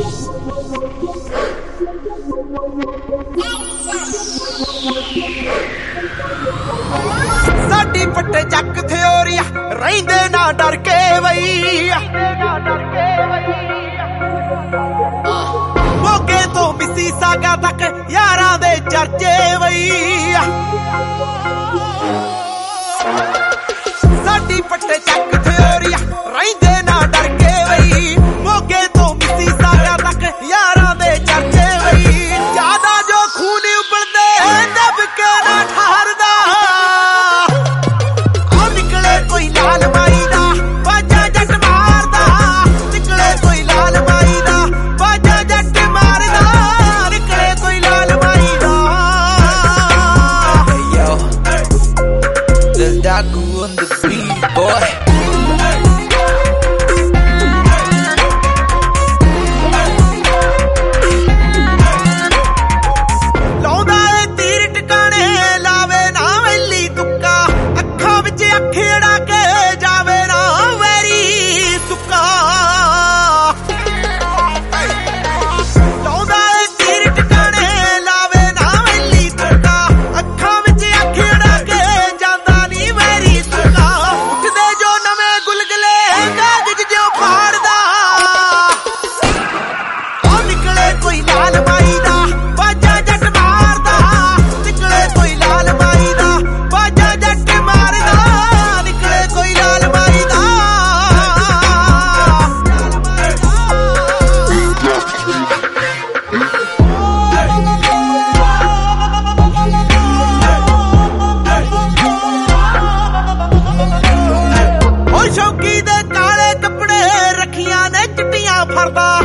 साडी पट्टे चक थ्योरिया रहिंदे ना डर के बई मोगे तो मिसी सागा तक यारां दे चर्चे बई साडी पट्टे चक थ्योरिया रहिंदे ना डर के बई मोगे तो मिसी सागा तक यारां दे चर्चे बई ज्यादा जो खून उबलदे दब के ना ठहरदा कोई लाल माई दा बाजा जट मारदा निकले कोई लाल माई दा बाजा जट मारदा निकले कोई लाल माई दा Hey yo, the Daku on the beat boy. ਲਾਉਂਦਾ ਏ ਤੀਰ ਟਿਕਾਣੇ ਲਾਵੇ ਨਾ ਵੈਲੀ ਤੁੱਕਾ ਅੱਖਾਂ ਵਿੱਚ ਅੱਖੇੜਾ ਕੇ ਜਾਵੇ ਨਾ ਵੈਰੀ ਸੁੱਕਾ ਲਾਉਂਦਾ ਏ ਤੀਰ ਟਿਕਾਣੇ ਲਾਵੇ ਨਾ ਵੈਲੀ ਤੁੱਕਾ ਅੱਖਾਂ ਵਿੱਚ ਅੱਖੇੜਾ ਕੇ ਜਾਂਦਾ ਨੀ ਵੈਰੀ ਸੁੱਕਾ ਉੱਠਦੇ ਜੋ ਨਵੇਂ ਗੁਲਗਲੇ ਕਾਗਜ਼ ਜਿਉ ਫਾੜਦਾ ਉਹ ਨਿਕਲੇ ਕੋਈ ਲਾਲ ਮਾਈ ਦਾ ਬਾਜਾ ਜੱਟ ਮਾਰਦਾ ਨਿਕਲੇ ਕੋਈ ਲਾਲ ਮਾਈ ਦਾ ਬਾਜਾ ਜੱਟ ਮਾਰਦਾ ਨਿਕਲੇ ਕੋਈ ਲਾਲ ਮਾਈ ਦਾ ਉਹ ਸ਼ੌਕੀ ਦੇ ਕਾਲੇ ਕੱਪੜੇ ਰੱਖੀਆਂ ਨੇ ਚਿੱਟੀਆਂ ਫਰਦਾ